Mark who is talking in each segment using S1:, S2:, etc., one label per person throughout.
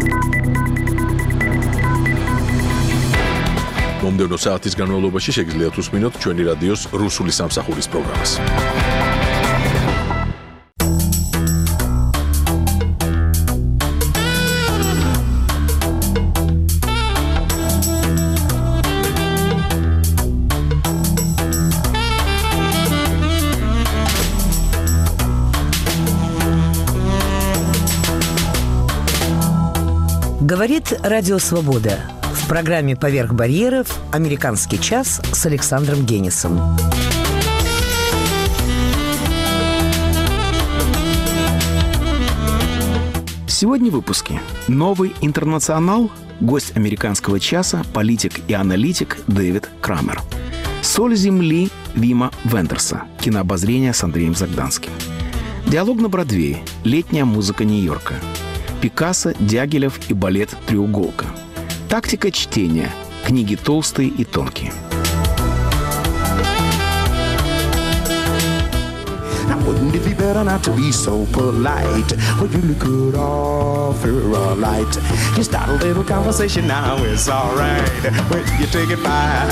S1: მომდევნო საათის განმავლობაში შეგიძლიათ უსმინოთ ჩვენი რადიოს რუსული სამსახურის პროგრამას.
S2: Говорит Радио Свобода. В программе «Поверх барьеров» «Американский час» с Александром Генисом.
S3: Сегодня в выпуске. Новый интернационал, гость «Американского часа», политик и аналитик Дэвид Крамер. «Соль земли» Вима Вендерса. Кинообозрение с Андреем Загданским. Диалог на Бродвее. Летняя музыка Нью-Йорка. Пикассо, Дягилев и балет «Треуголка». Тактика чтения. Книги толстые и тонкие.
S4: Wouldn't it be better not to be so polite? Well, you could offer a light. You start a little conversation now, it's alright. When you take it by.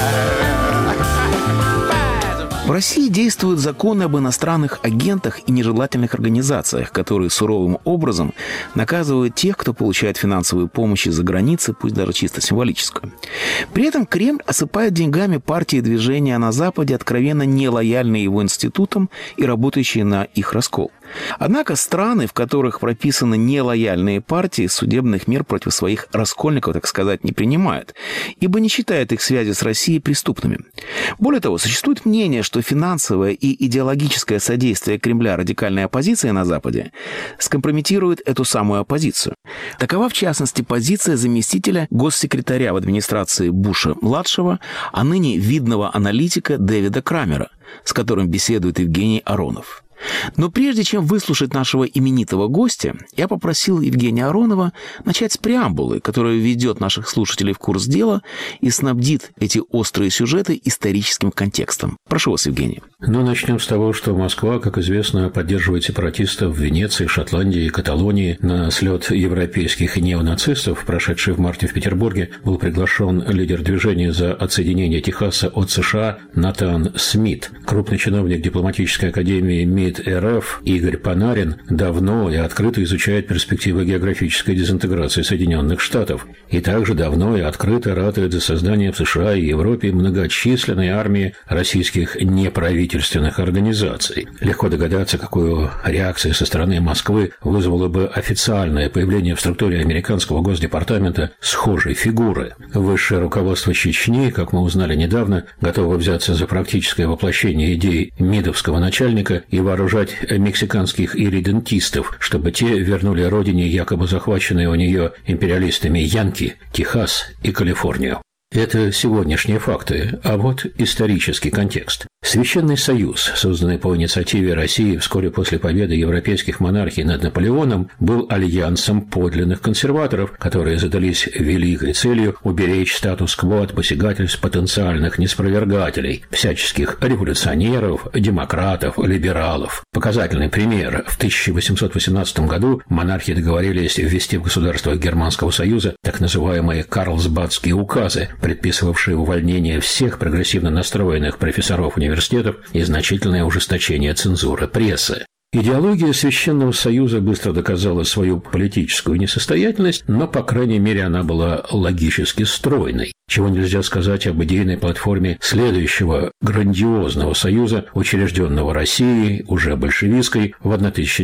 S3: В России действуют законы об иностранных агентах и нежелательных организациях, которые суровым образом наказывают тех, кто получает финансовую помощь из-за границы, пусть даже чисто символическую. При этом Кремль осыпает деньгами партии и движения на Западе, откровенно нелояльные его институтам и работающие на их раскол. Однако страны, в которых прописаны нелояльные партии, судебных мер против своих раскольников, так сказать, не принимают, ибо не считают их связи с Россией преступными. Более того, существует мнение, что финансовое и идеологическое содействие Кремля радикальной оппозиции на Западе скомпрометирует эту самую оппозицию. Такова, в частности, позиция заместителя госсекретаря в администрации Буша-младшего, а ныне видного аналитика Дэвида Крамера, с которым беседует Евгений Аронов. Но прежде чем выслушать нашего именитого гостя, я попросил Евгения Аронова начать с преамбулы, которая введет наших слушателей в курс дела и снабдит эти острые сюжеты историческим контекстом. Прошу вас, Евгений.
S5: Начнем с того, что Москва, как известно, поддерживает сепаратистов в Венеции, Шотландии и Каталонии. На слет европейских неонацистов, прошедший в марте в Петербурге, был приглашен лидер движения за отсоединение Техаса от США Натан Смит. Крупный чиновник дипломатической академии МИД РФ Игорь Панарин давно и открыто изучает перспективы географической дезинтеграции Соединенных Штатов и также давно и открыто ратует за создание в США и Европе многочисленной армии российских неправительственных организаций. Легко догадаться, какую реакцию со стороны Москвы вызвало бы официальное появление в структуре американского Госдепартамента схожей фигуры. Высшее руководство Чечни, как мы узнали недавно, готово взяться за практическое воплощение идей МИДовского начальника и вооружать мексиканских ирредентистов, чтобы те вернули родине якобы захваченные у нее империалистами Янки, Техас и Калифорнию. Это сегодняшние факты, а вот исторический контекст. Священный Союз, созданный по инициативе России вскоре после победы европейских монархий над Наполеоном, был альянсом подлинных консерваторов, которые задались великой целью уберечь статус-кво от посягательств потенциальных неспровергателей, всяческих революционеров, демократов, либералов. Показательный пример. В 1818 году монархи договорились ввести в государствах Германского Союза так называемые Карлсбадские указы, предписывавшие увольнение всех прогрессивно настроенных профессоров университетов и значительное ужесточение цензуры прессы. Идеология Священного Союза быстро доказала свою политическую несостоятельность, но, по крайней мере, она была логически стройной. Чего нельзя сказать об идейной платформе следующего грандиозного союза, учрежденного Россией, уже большевистской, в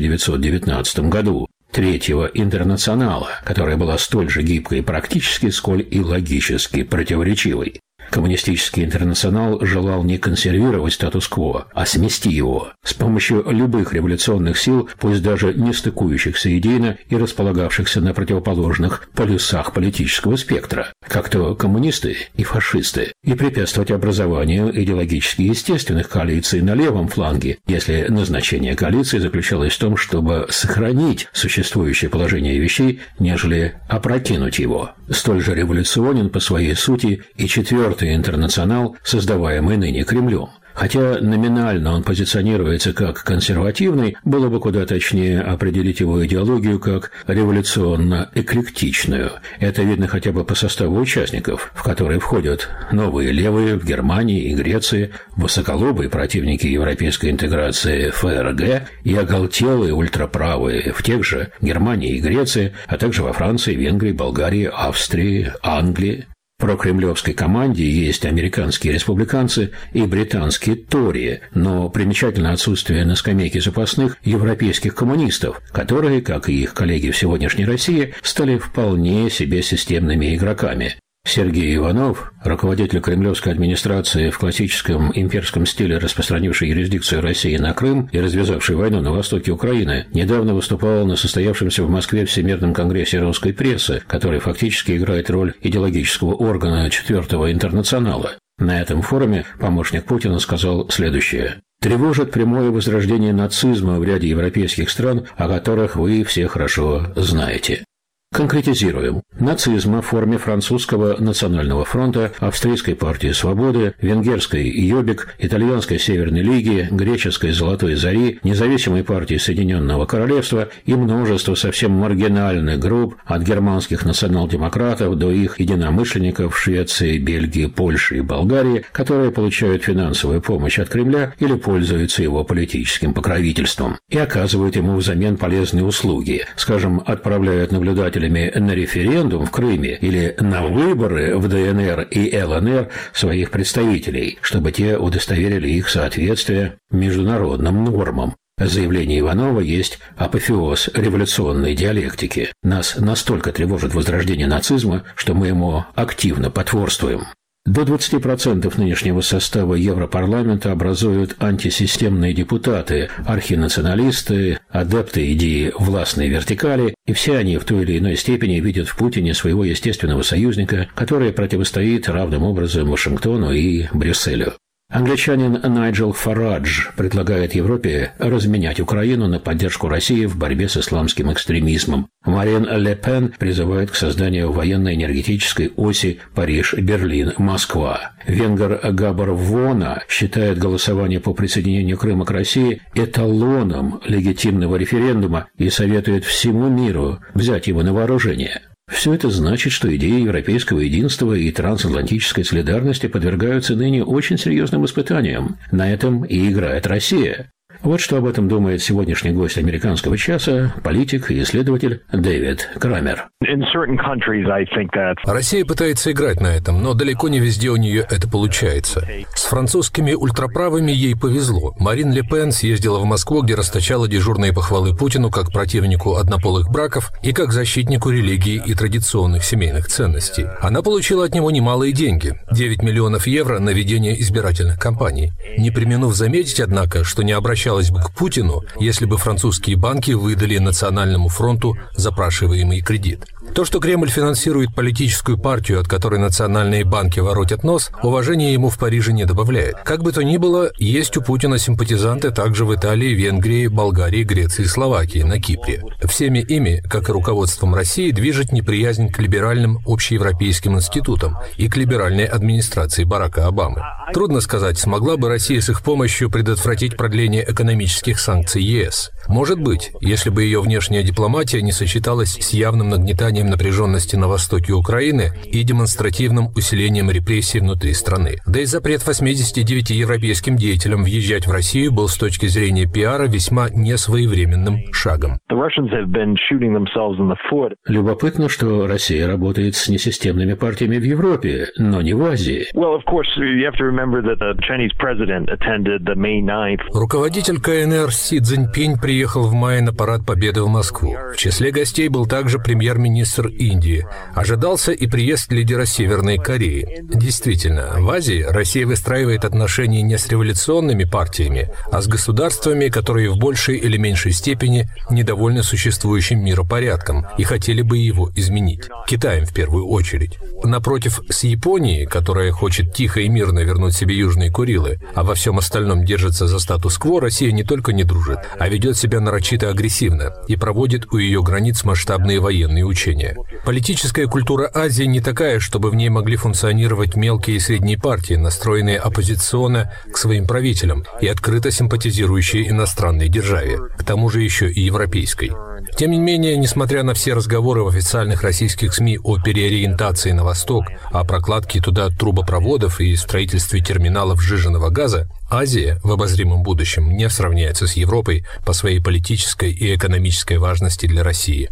S5: 1919 году. Третьего интернационала, которая была столь же гибкой практически, сколь и логически противоречивой. Коммунистический интернационал желал не консервировать статус-кво, а смести его с помощью любых революционных сил, пусть даже не стыкующихся идейно и располагавшихся на противоположных полюсах политического спектра, как то коммунисты и фашисты, и препятствовать образованию идеологически естественных коалиций на левом фланге, если назначение коалиции заключалось в том, чтобы сохранить существующее положение вещей, нежели опрокинуть его. Столь же революционен по своей сути и четвертый интернационал, создаваемый ныне Кремлем. Хотя номинально он позиционируется как консервативный, было бы куда точнее определить его идеологию как революционно-эклектичную. Это видно хотя бы по составу участников, в которые входят новые левые в Германии и Греции, высоколобые противники европейской интеграции ФРГ и оголтелые ультраправые в тех же Германии и Греции, а также во Франции, Венгрии, Болгарии, Австрии, Англии. В прокремлевской команде есть американские республиканцы и британские тори, но примечательно отсутствие на скамейке запасных европейских коммунистов, которые, как и их коллеги в сегодняшней России, стали вполне себе системными игроками. Сергей Иванов, руководитель кремлевской администрации в классическом имперском стиле, распространивший юрисдикцию России на Крым и развязавший войну на востоке Украины, недавно выступал на состоявшемся в Москве Всемирном конгрессе русской прессы, который фактически играет роль идеологического органа Четвертого интернационала. На этом форуме помощник Путина сказал следующее. «Тревожит прямое возрождение нацизма в ряде европейских стран, о которых вы все хорошо знаете». Конкретизируем. Нацизма в форме французского национального фронта, австрийской партии свободы, венгерской Йобик, итальянской Северной лиги, греческой Золотой зари, независимой партии Соединенного Королевства и множество совсем маргинальных групп от германских национал-демократов до их единомышленников в Швеции, Бельгии, Польше и Болгарии, которые получают финансовую помощь от Кремля или пользуются его политическим покровительством и оказывают ему взамен полезные услуги, скажем, отправляют наблюдателей на референдум в Крыме или на выборы в ДНР и ЛНР своих представителей, чтобы те удостоверили их соответствие международным нормам. Заявление Иванова есть апофеоз революционной диалектики. Нас настолько тревожит возрождение нацизма, что мы ему активно потворствуем. До 20% нынешнего состава Европарламента образуют антисистемные депутаты, архинационалисты, адепты идеи властной вертикали, и все они в той или иной степени видят в Путине своего естественного союзника, который противостоит равным образом Вашингтону и Брюсселю. Англичанин Найджел Фарадж предлагает Европе разменять Украину на поддержку России в борьбе с исламским экстремизмом. Марин Ле Пен призывает к созданию военно-энергетической оси Париж-Берлин-Москва. Венгер Габор Вона считает голосование по присоединению Крыма к России эталоном легитимного референдума и советует всему миру взять его на вооружение. Все это значит, что идеи европейского единства и трансатлантической солидарности подвергаются ныне очень серьезным испытаниям. На этом и играет Россия. Вот что об этом думает сегодняшний гость американского часа, политик и исследователь Дэвид Крамер.
S6: Россия пытается играть на этом, но далеко не везде у нее это получается. С французскими ультраправыми ей повезло. Марин Ле Пен съездила в Москву, где расточала дежурные похвалы Путину как противнику однополых браков и как защитнику религии и традиционных семейных ценностей. Она получила от него немалые деньги – 9 миллионов евро на ведение избирательных кампаний. Не преминув заметить, однако, что не обращалась бы к Путину, если бы французские банки выдали Национальному фронту запрашиваемый кредит. То, что Кремль финансирует политическую партию, от которой национальные банки воротят нос, уважения ему в Париже не добавляет. Как бы то ни было, есть у Путина симпатизанты также в Италии, Венгрии, Болгарии, Греции и Словакии, на Кипре. Всеми ими, как и руководством России, движет неприязнь к либеральным общеевропейским институтам и к либеральной администрации Барака Обамы. Трудно сказать, смогла бы Россия с их помощью предотвратить продление экономических санкций ЕС. Может быть, если бы ее внешняя дипломатия не сочеталась с явным нагнетанием напряженности на востоке Украины и демонстративным усилением репрессий внутри страны. Да и запрет 89 европейским деятелям въезжать в Россию был с точки зрения пиара весьма несвоевременным шагом.
S5: Любопытно, что Россия работает с несистемными партиями в Европе, но не в Азии.
S6: Руководитель КНР Си Цзиньпинь приехал в мае на парад Победы в Москву. В числе гостей был также премьер-министр Индии. Ожидался и приезд лидера Северной Кореи. Действительно, в Азии Россия выстраивает отношения не с революционными партиями, а с государствами, которые в большей или меньшей степени недовольны существующим миропорядком и хотели бы его изменить. Китаем в первую очередь. Напротив, с Японией, которая хочет тихо и мирно вернуть себе Южные Курилы, а во всем остальном держится за статус-кво, Россия Россия не только не дружит, а ведет себя нарочито агрессивно и проводит у ее границ масштабные военные учения. Политическая культура Азии не такая, чтобы в ней могли функционировать мелкие и средние партии, настроенные оппозиционно к своим правителям и открыто симпатизирующие иностранной державе, к тому же еще и европейской. Тем не менее, несмотря на все разговоры в официальных российских СМИ о переориентации на восток, о прокладке туда трубопроводов и строительстве терминалов сжиженного газа, Азия в обозримом будущем не сравняется с Европой по своей политической и экономической важности для России.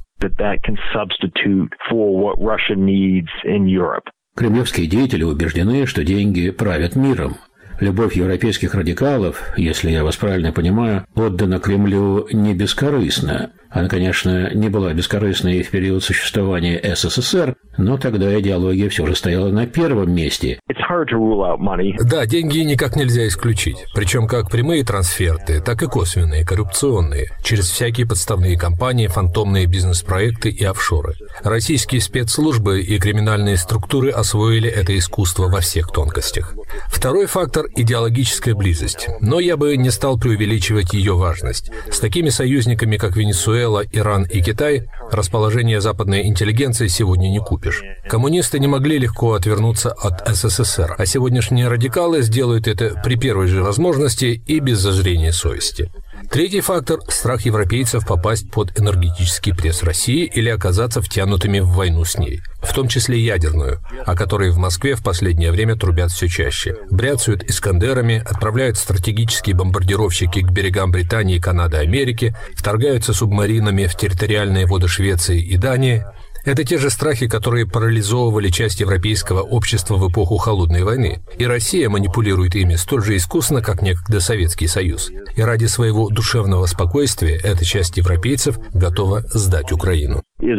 S5: Кремлевские деятели убеждены, что деньги правят миром. Любовь европейских радикалов, если я вас правильно понимаю, отдана Кремлю не бескорыстно. Она, конечно, не была бескорыстной и в период существования СССР, но тогда идеология все же стояла на первом месте.
S6: Да, деньги никак нельзя исключить. Причем как прямые трансферты, так и косвенные, коррупционные, через всякие подставные компании, фантомные бизнес-проекты и офшоры. Российские спецслужбы и криминальные структуры освоили это искусство во всех тонкостях. Второй фактор – идеологическая близость. Но я бы не стал преувеличивать ее важность. С такими союзниками, как Венесуэла, Иран и Китай, расположение западной интеллигенции сегодня не купишь. Коммунисты не могли легко отвернуться от СССР, а сегодняшние радикалы сделают это при первой же возможности и без зазрения совести. Третий фактор – страх европейцев попасть под энергетический пресс России или оказаться втянутыми в войну с ней, в том числе ядерную, о которой в Москве в последнее время трубят все чаще. Бряцают «Искандерами», отправляют стратегические бомбардировщики к берегам Британии, Канады, Америки, вторгаются субмаринами в территориальные воды Швеции и Дании. Это те же страхи, которые парализовывали часть европейского общества в эпоху Холодной войны. И Россия манипулирует ими столь же искусно, как некогда Советский Союз. И ради своего душевного спокойствия эта часть европейцев готова сдать Украину.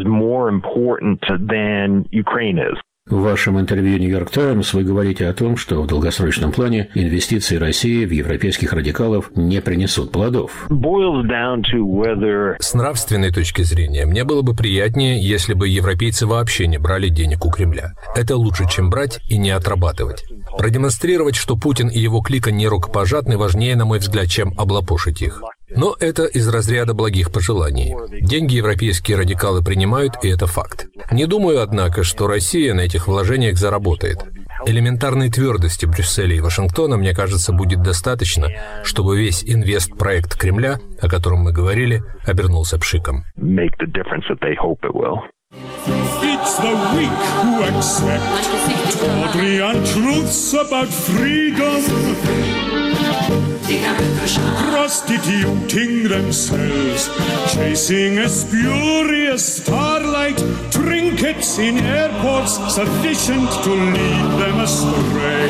S5: В вашем интервью «Нью-Йорк Таймс» вы говорите о том, что в долгосрочном плане инвестиции России в европейских радикалов не принесут плодов.
S6: С нравственной точки зрения, мне было бы приятнее, если бы европейцы вообще не брали денег у Кремля. Это лучше, чем брать и не отрабатывать. Продемонстрировать, что Путин и его клика не рукопожатны, важнее, на мой взгляд, чем облапошить их. Но это из разряда благих пожеланий. Деньги европейские радикалы принимают, и это факт. Не думаю, однако, что Россия на этих вложениях заработает. Элементарной твердости Брюсселя и Вашингтона, мне кажется, будет достаточно, чтобы весь инвестпроект Кремля, о котором мы говорили, обернулся пшиком.
S7: It's the weak who accept tawdry untruths about freedom, prostituting themselves, chasing a spurious starlight, trinkets in airports sufficient to lead them astray.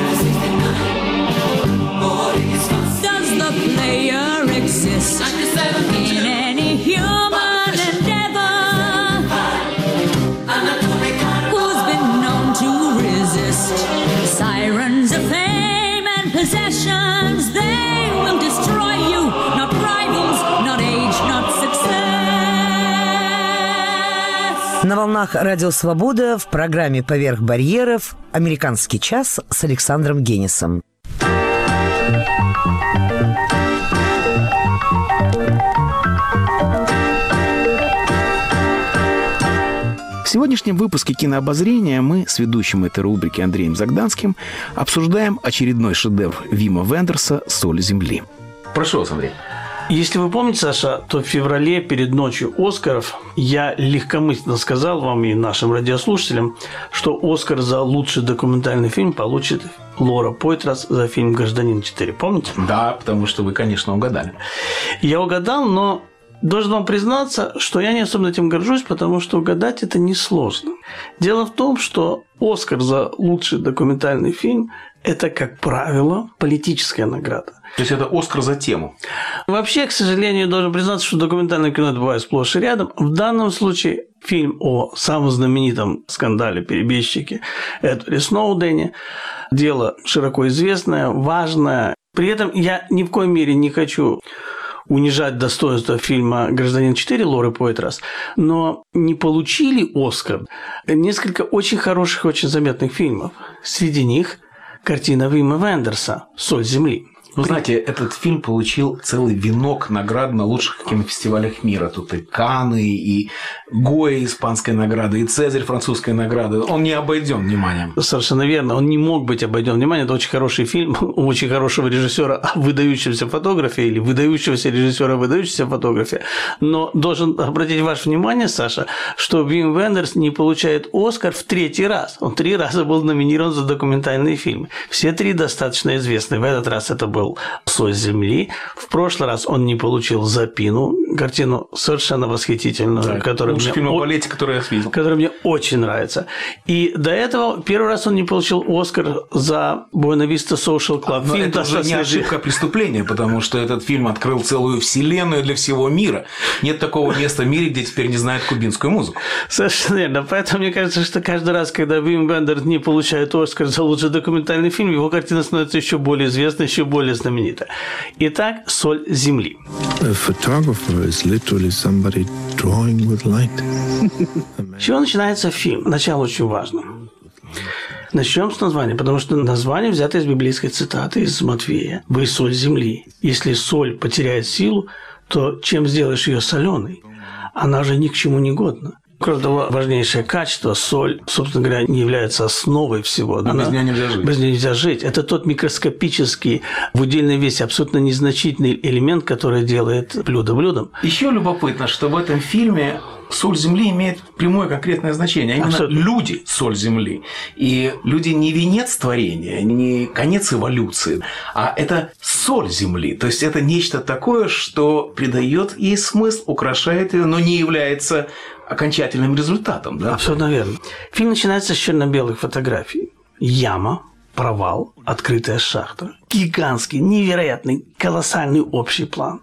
S8: Does the player exist in any human endeavor? Who's been known to resist sirens of fame and possessions? They will destroy you, not rivals, not age, not success.
S2: На волнах Радио Свобода в программе «Поверх барьеров» «Американский час» с Александром Генисом.
S3: В сегодняшнем выпуске «Кинообозрения» мы с ведущим этой рубрики Андреем Загданским обсуждаем очередной шедевр Вима Вендерса «Соль земли». Прошу вас, Андрей.
S9: Если вы помните, Саша, то в феврале перед ночью Оскаров я легкомысленно сказал вам и нашим радиослушателям, что Оскар за лучший документальный фильм получит Лора Пойтрас за фильм «Гражданин 4». Помните?
S3: Да, потому что вы, конечно, угадали.
S9: Я угадал, но должен вам признаться, что я не особенно этим горжусь, потому что угадать это несложно. Дело в том, что Оскар за лучший документальный фильм – это, как правило, политическая награда.
S3: То есть это Оскар за тему?
S9: Вообще, к сожалению, должен признаться, что документальное кино бывает сплошь и рядом. В данном случае фильм о самом знаменитом скандале перебежчике Эдварде Сноудене. Дело широко известное, важное. При этом я ни в коей мере не хочу унижать достоинство фильма «Гражданин 4» Лоры Пойтрас, но не получили Оскар несколько очень хороших, очень заметных фильмов. Среди них картина Вима Вендерса «Соль земли».
S3: Вы знаете, этот фильм получил целый венок наград на лучших кинофестивалях мира. Тут и Канны, и Гоя испанская награда, и Цезарь французская награда. Он не обойден вниманием.
S9: Совершенно верно. Он не мог быть обойден вниманием. Это очень хороший фильм у очень хорошего режиссера о выдающемся фотографе или выдающегося режиссера о выдающейся фотографе. Но должен обратить ваше внимание, Саша, что Вим Вендерс не получает «Оскар» в 3-й раз. Он 3 раза был номинирован за документальные фильмы. Все 3 достаточно известны. В этот раз это был «Соль земли». В прошлый раз он не получил за «Пину», картину совершенно восхитительную, да, которая мне очень нравится. И до этого первый раз он не получил «Оскар» за «Буэна Виста Social Club».
S3: Но это уже не ошибка, а преступление, потому что этот фильм открыл целую вселенную для всего мира. Нет такого места в мире, где теперь не знают кубинскую музыку.
S9: Совершенно верно. Поэтому мне кажется, что каждый раз, когда Вим Вендерс не получает «Оскар» за лучший документальный фильм, его картина становится еще более известной, еще более знаменита. Итак, «Соль земли». С чего начинается фильм? Начало очень важно. Начнем с названия, потому что название взято из библейской цитаты из Матфея. «Вы соль земли. Если соль потеряет силу, то чем сделаешь ее соленой? Она же ни к чему не годна». Кроме того, важнейшее качество – соль, собственно говоря, не является основой всего.
S3: Без нее нельзя жить.
S9: Без нее нельзя жить. Это тот микроскопический, в удельной весе абсолютно незначительный элемент, который делает блюдо блюдом.
S3: Еще любопытно, что в этом фильме соль земли имеет прямое конкретное значение. А именно абсолютно. Люди – соль земли. И люди не венец творения, не конец эволюции, а это соль земли. То есть это нечто такое, что придает ей смысл, украшает ее, но не является окончательным результатом. Да?
S9: Абсолютно верно. Фильм начинается с черно-белых фотографий. Яма, провал, открытая шахта. Гигантский, невероятный, колоссальный общий план.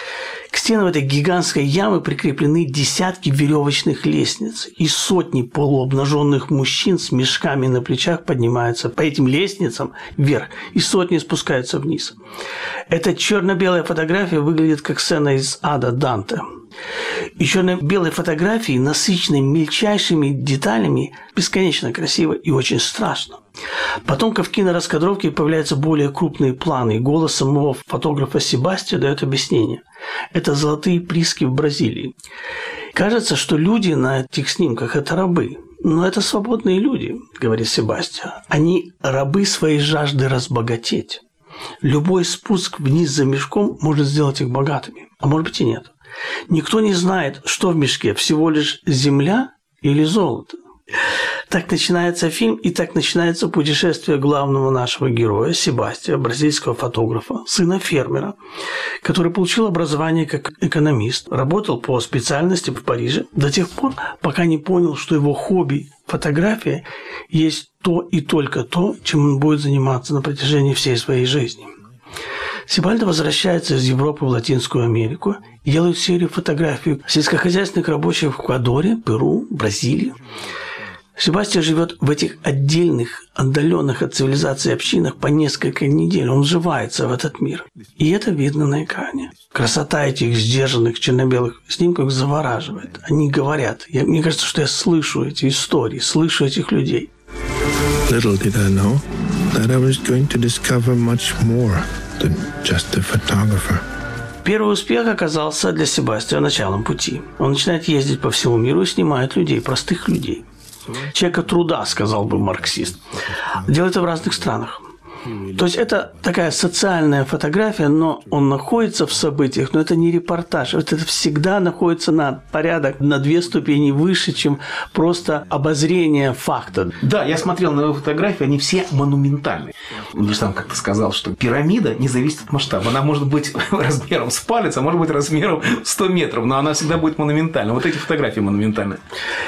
S9: К стенам этой гигантской ямы прикреплены десятки веревочных лестниц, и сотни полуобнаженных мужчин с мешками на плечах поднимаются по этим лестницам вверх, и сотни спускаются вниз. Эта черно-белая фотография выглядит как сцена из «Ада» Данте. И черно-белые фотографии, насыщенные мельчайшими деталями, бесконечно красиво и очень страшно. Потом в кинораскадровке появляются более крупные планы, и голос самого фотографа Себастья дает объяснение. Это золотые прииски в Бразилии. Кажется, что люди на этих снимках – это рабы. Но это свободные люди, говорит Себастья. Они рабы своей жажды разбогатеть. Любой спуск вниз за мешком может сделать их богатыми. А может быть и нет. Никто не знает, что в мешке, всего лишь земля или золото. Так начинается фильм, и так начинается путешествие главного нашего героя Себастья, бразильского фотографа, сына фермера, который получил образование как экономист, работал по специальности в Париже до тех пор, пока не понял, что его хобби – фотография – есть то и только то, чем он будет заниматься на протяжении всей своей жизни. Себальдо возвращается из Европы в Латинскую Америку и делает серию фотографий сельскохозяйственных рабочих в Эквадоре, Перу, Бразилии. Себастьян живет в этих отдельных, отдаленных от цивилизации общинах по несколько недель. Он вживается в этот мир. И это видно на экране. Красота этих сдержанных черно-белых снимков завораживает. Они говорят. Мне кажется, что я слышу эти истории, слышу этих людей. Little did I know that I was going to discover much more than just a photographer. Первый успех оказался для Себастьяна началом пути. Он начинает ездить по всему миру и снимает людей, простых людей. Человека труда, сказал бы марксист. Делает это в разных странах. То есть это такая социальная фотография, но он находится в событиях, но это не репортаж. Это всегда находится на порядок, на 2 ступени выше, чем просто обозрение факта.
S3: Да, я смотрел на его фотографии, они все монументальные. Мне же там как-то сказал, что пирамида не зависит от масштаба. Она может быть размером с палец, а может быть размером 100 метров, но она всегда будет монументальной. Вот эти фотографии монументальные.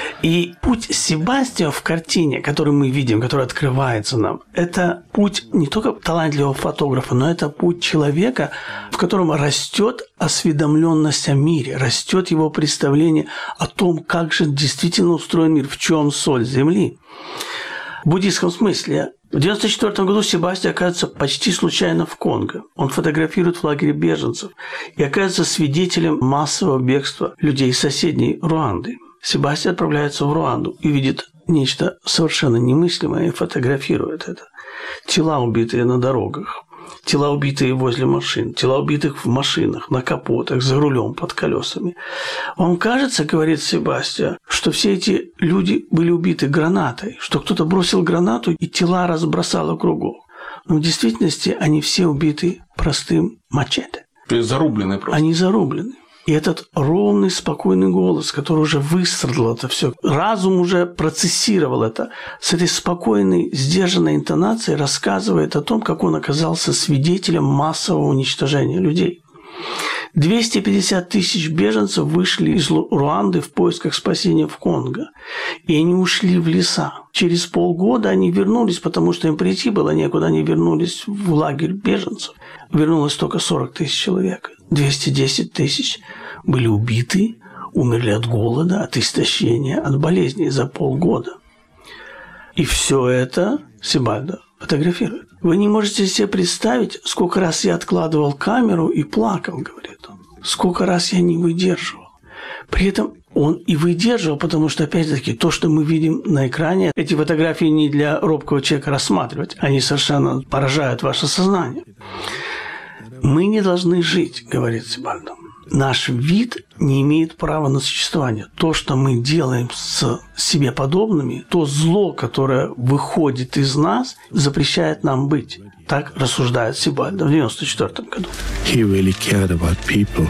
S9: И путь Себастьяна в картине, который мы видим, который открывается нам, это путь не только талантливого фотографа, но это путь человека, в котором растет осведомленность о мире, растет его представление о том, как же действительно устроен мир, в чем соль земли. В буддийском смысле. В 1994 году Себастьян оказывается почти случайно в Конго. Он фотографирует в лагере беженцев и оказывается свидетелем массового бегства людей из соседней Руанды. Себастьян отправляется в Руанду и видит нечто совершенно немыслимое и фотографирует это. Тела, убитые на дорогах. тела, убитые возле машин, тела, убитых в машинах, на капотах, за рулем, под колесами. Вам кажется, говорит Себастьян, что все эти люди были убиты гранатой, что кто-то бросил гранату и тела разбросало кругом. Но в действительности они все убиты простым мачете.
S3: То есть зарублены просто.
S9: Они зарублены. И этот ровный, спокойный голос, который уже выстрадал это все, разум уже процессировал это, с этой спокойной, сдержанной интонацией рассказывает о том, как он оказался свидетелем массового уничтожения людей. 250 тысяч беженцев вышли из Руанды в поисках спасения в Конго. И они ушли в леса. Через полгода они вернулись, потому что им прийти было некуда. Они вернулись в лагерь беженцев. Вернулось только 40 тысяч человек. 210 тысяч были убиты, умерли от голода, от истощения, от болезней за полгода. И все это Себальдо фотографирует. Вы не можете себе представить, сколько раз я откладывал камеру и плакал, говорит он. Сколько раз я не выдерживал. При этом он и выдерживал, потому что, опять-таки, то, что мы видим на экране, эти фотографии не для робкого человека рассматривать. Они совершенно поражают ваше сознание. Мы не должны жить, говорит Себальдо. Наш вид не имеет права на существование. То, что мы делаем с себе подобными, то зло, которое выходит из нас, запрещает нам быть. Так рассуждает Себальдо в 1994 году.
S10: He really cared about people.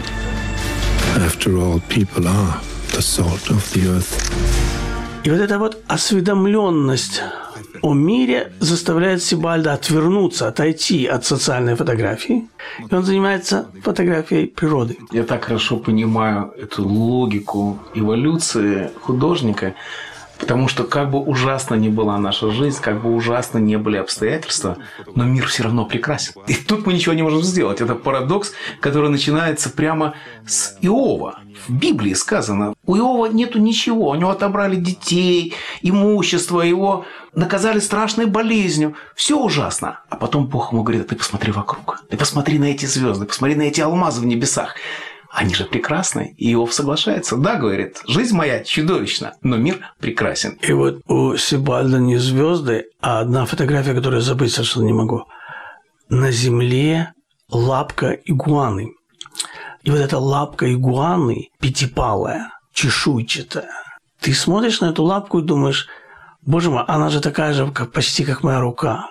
S10: After all, people are the salt of the earth.
S9: И вот эта вот осведомленность о мире заставляет Себальдо отвернуться, отойти от социальной фотографии. И он занимается фотографией природы.
S3: Я так хорошо понимаю эту логику эволюции художника, потому что как бы ужасно ни была наша жизнь, как бы ужасно ни были обстоятельства, но мир все равно прекрасен. И тут мы ничего не можем сделать. Это парадокс, который начинается прямо с Иова. В Библии сказано, у Иова нету ничего, у него отобрали детей, имущество, его наказали страшной болезнью. Все ужасно. А потом Бог ему говорит, ты посмотри вокруг, ты посмотри на эти звезды, посмотри на эти алмазы в небесах. Они же прекрасны. И Иов соглашается. Да, говорит, жизнь моя чудовищна, но мир прекрасен.
S9: И вот у Себальдо не звезды, а одна фотография, которую я забыть совершенно не могу. На земле лапка игуаны. И вот эта лапка игуаны пятипалая, чешуйчатая. Ты смотришь на эту лапку и думаешь, боже мой, она же такая же, почти как моя рука.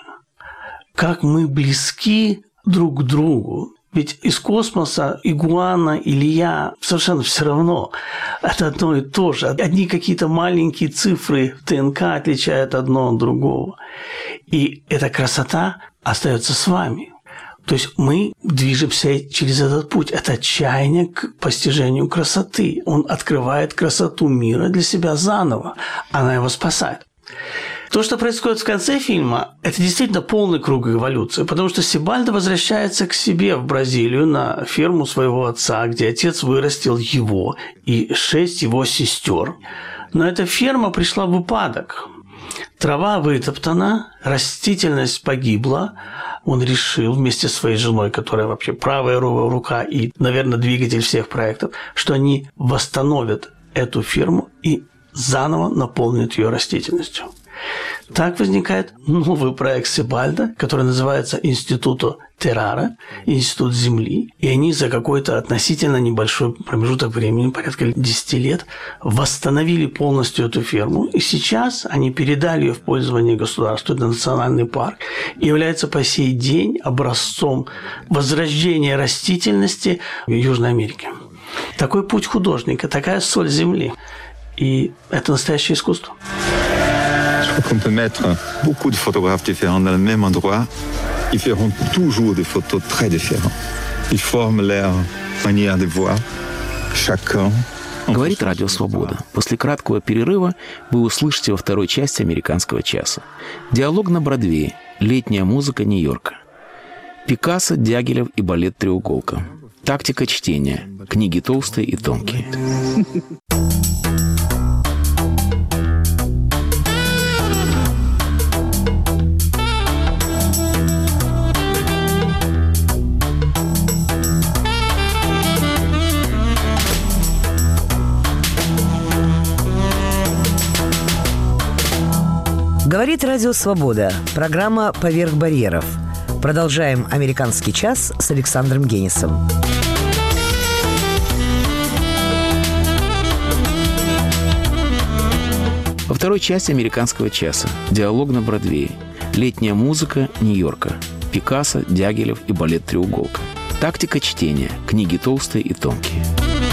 S9: Как мы близки друг к другу. Ведь из космоса игуана или я совершенно все равно. Это одно и то же. Одни какие-то маленькие цифры в ДНК отличают одно от другого. И эта красота остается с вами. То есть мы движемся через этот путь. Это отчаяние к постижению красоты. Он открывает красоту мира для себя заново. Она его спасает. То, что происходит в конце фильма, это действительно полный круг эволюции, потому что Себальдо возвращается к себе в Бразилию на ферму своего отца, где отец вырастил его и 6 его сестер. Но эта ферма пришла в упадок. Трава вытоптана, растительность погибла. Он решил вместе со своей женой, которая вообще правая рука и, наверное, двигатель всех проектов, что они восстановят эту ферму и заново наполнят ее растительностью. Так возникает новый проект Себальдо, который называется Институто Террара, Институт Земли. И они за какой-то относительно небольшой промежуток времени, порядка 10 лет, восстановили полностью эту ферму. И сейчас они передали ее в пользование государству. Это национальный парк. И является по сей день образцом возрождения растительности в Южной Америке. Такой путь художника, такая соль земли. И это настоящее искусство.
S11: Je crois qu'on peut mettre beaucoup de photographes différents dans le même endroit. Ils feront toujours des photos très différentes. Ils forment leur manière de voir. Chacun.
S3: Говорит Радио Свобода. После краткого перерыва вы услышите во второй части «Американского часа». Диалог на Бродвее. Летняя музыка Нью-Йорка. Пикассо, Дягилев и балет «Треуголка». Тактика чтения. Книги толстые и тонкие.
S2: Говорит Радио Свобода. Программа «Поверх барьеров». Продолжаем «Американский час» с Александром Генисом.
S3: Во второй части «Американского часа» диалог на Бродвее. Летняя музыка Нью-Йорка. Пикассо, Дягилев и балет «Треуголка». Тактика чтения. Книги толстые и тонкие.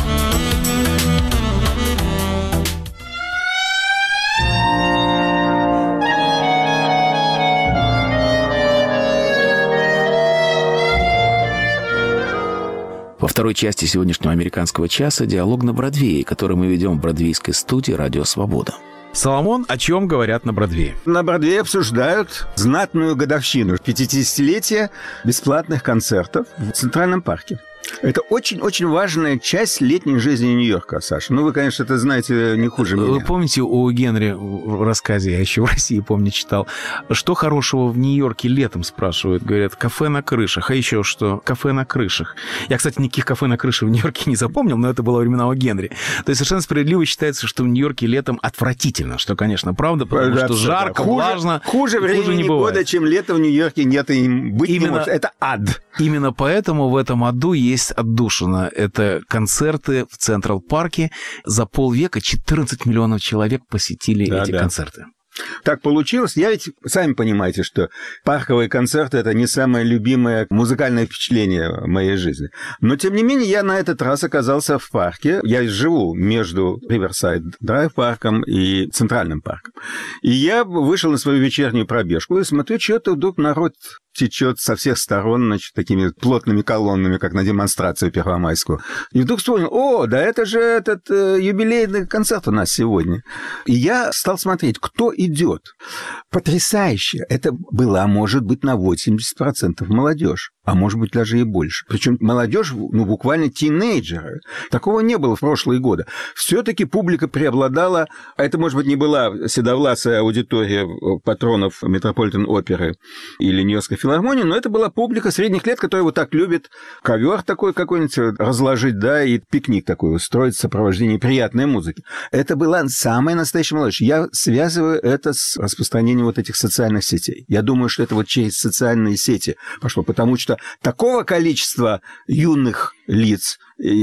S3: Во второй части сегодняшнего «Американского часа» диалог на Бродвее, который мы ведем в бродвейской студии «Радио Свобода».
S12: Соломон, о чем говорят на Бродвее?
S13: На Бродвее обсуждают знатную годовщину 50-летия бесплатных концертов в Центральном парке. Это очень-очень важная часть летней жизни Нью-Йорка, Саша. Ну, вы, конечно, это знаете не хуже меня.
S3: Вы помните у Генри в рассказе, я еще в России, помню, читал, что хорошего в Нью-Йорке летом, спрашивают. Говорят, кафе на крышах. А еще что? Кафе на крышах. Я, кстати, никаких кафе на крыше в Нью-Йорке не запомнил, но это было времена у Генри. То есть совершенно справедливо считается, что в Нью-Йорке летом отвратительно, что, конечно, правда, потому что жарко, влажно.
S13: Хуже времени года, чем лето в Нью-Йорке, нет и быть не может. Это ад.
S3: Именно поэтому в этом аду есть отдушина. Это концерты в Централ-парке. За полвека 14 миллионов человек посетили эти концерты.
S13: Так получилось. Я ведь, сами понимаете, что парковые концерты – это не самое любимое музыкальное впечатление в моей жизни. Но, тем не менее, я на этот раз оказался в парке. Я живу между Риверсайд-драйв-парком и Центральным парком. И я вышел на свою вечернюю пробежку и смотрю, что-то вдруг народ течет со всех сторон, значит, такими плотными колоннами, как на демонстрацию первомайскую. И вдруг вспомнил, да это же этот юбилейный концерт у нас сегодня. И я стал смотреть, кто идет. Потрясающе. Это была, может быть, на 80% молодежь, а может быть, даже и больше. Причем молодежь, буквально тинейджеры. Такого не было в прошлые годы. Все-таки публика преобладала, а это, может быть, не была седовласая аудитория патронов Метрополитен-оперы или Нью-Йоркской филармонии, но это была публика средних лет, которая вот так любит ковер такой какой-нибудь разложить, да, и пикник такой устроить в сопровождении приятной музыки. Это была самая настоящая молодежь. Я связываю это с распространением вот этих социальных сетей. Я думаю, что это вот через социальные сети пошло, потому что такого количества юных лиц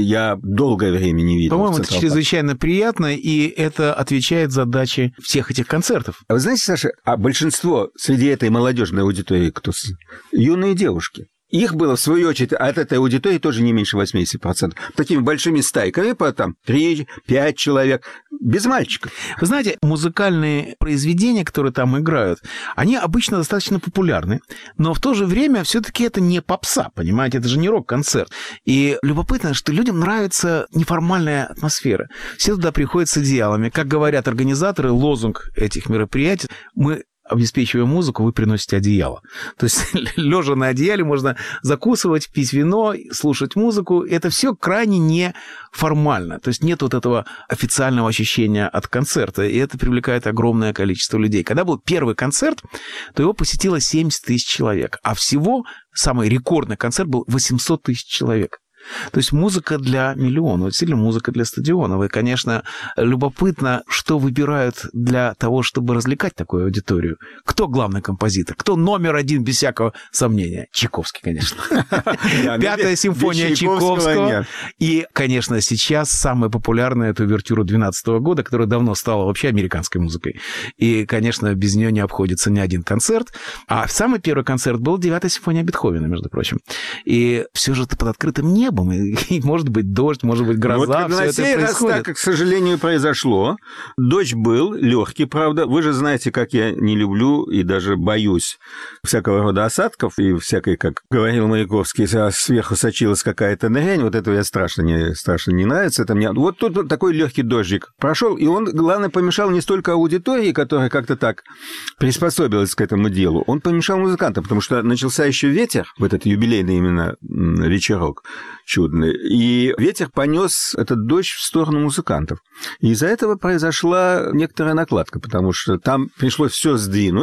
S13: я долгое время не видел.
S3: По-моему, это чрезвычайно приятно, и это отвечает задаче всех этих концертов.
S13: А вы знаете, Саша, большинство среди этой молодежной аудитории кто? Юные девушки. Их было, в свою очередь, от этой аудитории тоже не меньше 80%. Такими большими стайками, по 3-5 человек, без мальчиков.
S3: Вы знаете, музыкальные произведения, которые там играют, они обычно достаточно популярны, но в то же время все-таки это не попса, понимаете, это же не рок-концерт. И любопытно, что людям нравится неформальная атмосфера. Все туда приходят с идеалами. Как говорят организаторы, лозунг этих мероприятий, мы обеспечивая музыку, вы приносите одеяло. То есть, лежа на одеяле, можно закусывать, пить вино, слушать музыку. Это все крайне неформально. То есть, нет вот этого официального ощущения от концерта. И это привлекает огромное количество людей. Когда был первый концерт, то его посетило 70 тысяч человек. А всего самый рекордный концерт был 800 тысяч человек. То есть музыка для миллионов, действительно музыка для стадионов. И, конечно, любопытно, что выбирают для того, чтобы развлекать такую аудиторию. Кто главный композитор? Кто номер один, без всякого сомнения? Чайковский, конечно. Пятая симфония Чайковского. И, конечно, сейчас самая популярная — это увертюра 2012 года, которая давно стала вообще американской музыкой. И, конечно, без нее не обходится ни один концерт. А самый первый концерт был 9-я симфония Бетховена, между прочим. И все же это под открытым небом. И может быть дождь, может быть гроза, все это происходит.
S13: Так, к сожалению, произошло. Дождь был, легкий, правда. Вы же знаете, как я не люблю и даже боюсь всякого рода осадков и всякой, как говорил Маяковский, сверху сочилась какая-то дрянь. Вот это мне страшно не нравится. Это мне... Вот тут такой легкий дождик прошел, и он, главное, помешал не столько аудитории, которая как-то так приспособилась к этому делу, он помешал музыкантам, потому что начался еще ветер, в этот юбилейный именно вечерок, чудный. И ветер понес этот дождь в сторону музыкантов. И из-за этого произошла некоторая накладка, потому что там пришлось все сдвинуть,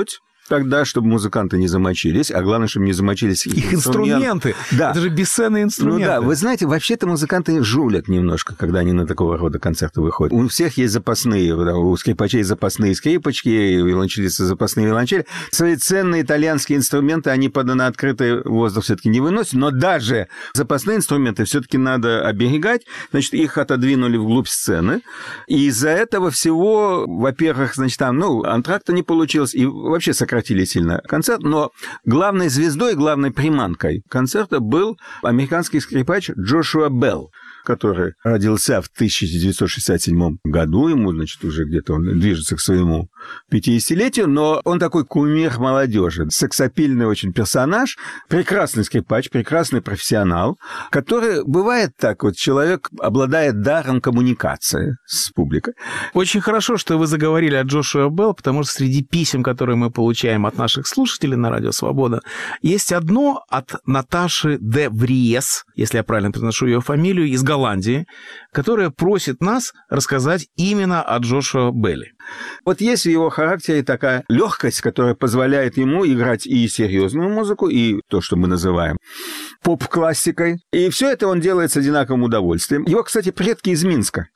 S13: тогда, чтобы музыканты не замочились, а главное, чтобы не замочились
S3: их инструменты. Да. Это же бесценные инструменты.
S13: Ну да, вы знаете, вообще-то музыканты жулят немножко, когда они на такого рода концерты выходят. У всех есть запасные, у скрипачей запасные скрипочки, у виолончелистов запасные виолончели. Свои ценные итальянские инструменты, они на открытый воздух все-таки не выносят, но даже запасные инструменты все-таки надо оберегать. Значит, их отодвинули вглубь сцены. И из-за этого всего, во-первых, значит, там, антракта не получилось, и вообще сократили сильно концерт, но главной звездой, главной приманкой концерта был американский скрипач Джошуа Белл, который родился в 1967 году, ему, значит, уже где-то он движется к своему 50-летию, но он такой кумир молодежи, сексапильный очень персонаж, прекрасный скрипач, прекрасный профессионал, который, бывает так, вот человек обладает даром коммуникации с публикой.
S3: Очень хорошо, что вы заговорили о Джошуа Белл, потому что среди писем, которые мы получаем от наших слушателей на Радио Свобода, есть одно от Наташи де Вриес, если я правильно произношу ее фамилию, из Голландии, которая просит нас рассказать именно о Джошуа Белле.
S13: Вот есть в его характере такая легкость, которая позволяет ему играть и серьезную музыку, и то, что мы называем поп-классикой. И все это он делает с одинаковым удовольствием. Его, кстати, предки из Минска.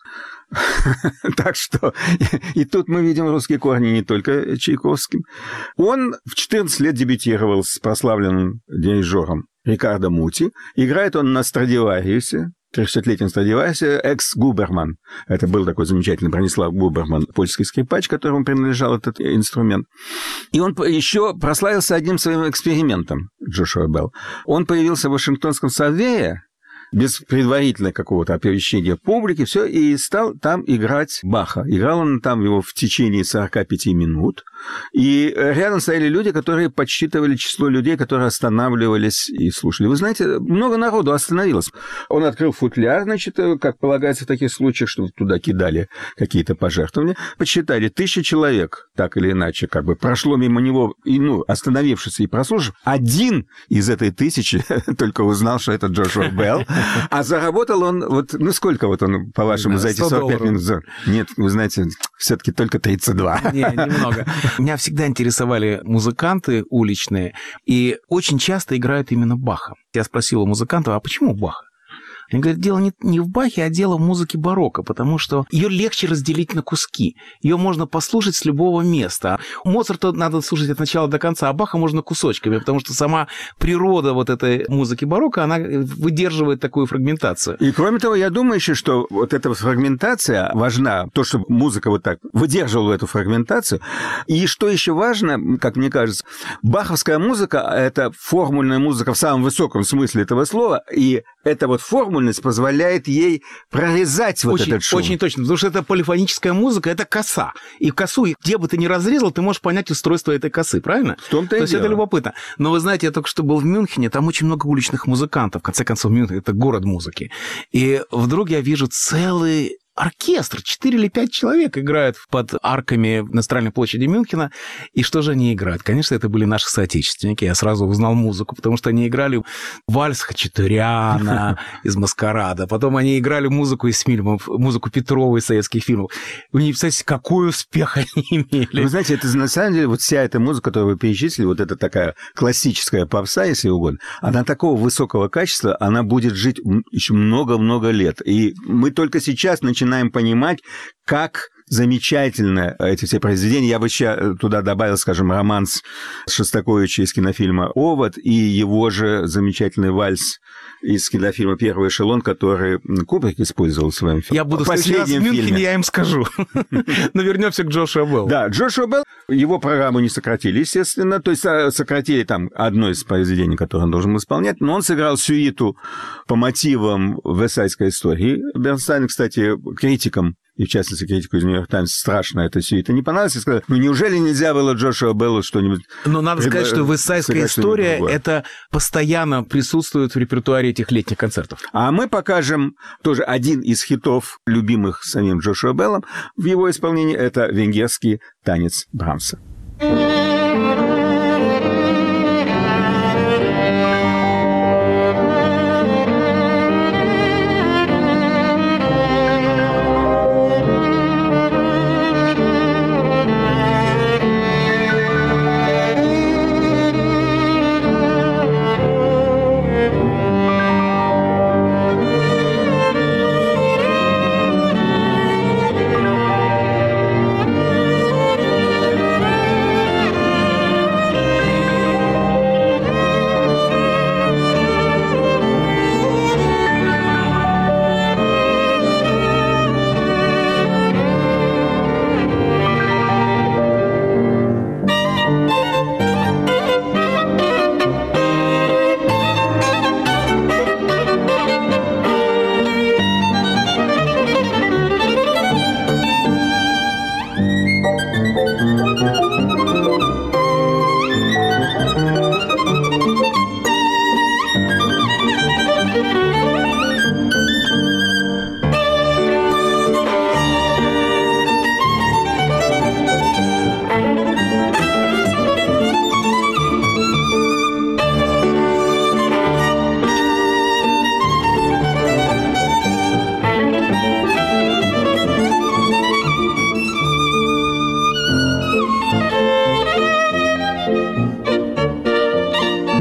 S13: Так что и тут мы видим русские корни не только Чайковским. Он в 14 лет дебютировал с прославленным дирижером Рикардо Мути. Играет он на Страдивариусе, 300-летнем Страдивариусе, экс-Губерман. Это был такой замечательный Бронислав Губерман, польский скрипач, которому принадлежал этот инструмент. И он еще прославился одним своим экспериментом, Джошуа Белл. Он появился в Вашингтонском совее без предварительного какого-то оповещения публики, все, и стал там играть Баха. Играл он там его в течение 45 минут, и рядом стояли люди, которые подсчитывали число людей, которые останавливались и слушали. Вы знаете, много народу остановилось. Он открыл футляр, значит, как полагается в таких случаях, что туда кидали какие-то пожертвования. Подсчитали 1000 человек, так или иначе, как бы прошло мимо него, и, остановившись и прослушав, один из этой 1000 только узнал, что это Джошуа Белл. А заработал он, сколько он, по-вашему, за эти 45 минут? Нет, вы знаете, все-таки только 32.
S3: Не, немного. Меня всегда интересовали музыканты уличные, и очень часто играют именно Баха. Я спросил у музыкантов, а почему Баха? Они говорят, дело не в Бахе, а дело в музыке барокко, потому что ее легче разделить на куски. Ее можно послушать с любого места. Моцарта надо слушать от начала до конца, а Баха можно кусочками, потому что сама природа вот этой музыки барокко, она выдерживает такую фрагментацию.
S13: И кроме того, я думаю еще, что вот эта фрагментация важна, то, чтобы музыка вот так выдерживала эту фрагментацию. И что еще важно, как мне кажется, баховская музыка – это формульная музыка в самом высоком смысле этого слова, и эта вот формульность позволяет ей прорезать этот шум.
S3: Очень точно, потому что это полифоническая музыка, это коса. И косу, где бы ты ни разрезал, ты можешь понять устройство этой косы, правильно?
S13: В том-то и
S3: То есть это любопытно. Но вы знаете, я только что был в Мюнхене, там очень много уличных музыкантов. В конце концов, Мюнхен – это город музыки. И вдруг я вижу целый оркестр, 4 или 5 человек играют под арками на центральной площади Мюнхена. И что же они играют? Конечно, это были наши соотечественники. Я сразу узнал музыку, потому что они играли вальс Хачатуряна из «Маскарада». Потом они играли музыку из фильмов, музыку Петрова из советских фильмов. Вы не представляете, какой успех они имели.
S13: Вы знаете, это на самом деле вот вся эта музыка, которую вы перечислили, вот это такая классическая попса, если угодно, она такого высокого качества, она будет жить еще много-много лет. И мы только сейчас начинаем понимать, как замечательно эти все произведения. Я бы еще туда добавил, скажем, романс Шостаковича из кинофильма «Овод» и его же замечательный вальс из кинофильма «Первый эшелон», который Кубрик использовал в своем фильме.
S3: Я буду в следующий раз в Мюнхене, я им скажу. Но вернемся к Джошуа Беллу.
S13: Да, Джошуа Белл, его программу не сократили, естественно, то есть сократили там одно из произведений, которое он должен исполнять, но он сыграл сюиту по мотивам «Версальской истории». Бернстайн, кстати, критикам, и в частности критику из «Нью-Йорк Таймс», страшно это сюита не понравилось, и сказал, неужели нельзя было Джошуа Беллу что-нибудь...
S3: Но надо сказать, что «Версальская история» это постоянно присутствует в репертуаре этих летних концертов.
S13: А мы покажем тоже один из хитов, любимых самим Джошуа Беллом, в его исполнении это венгерский танец Брамса.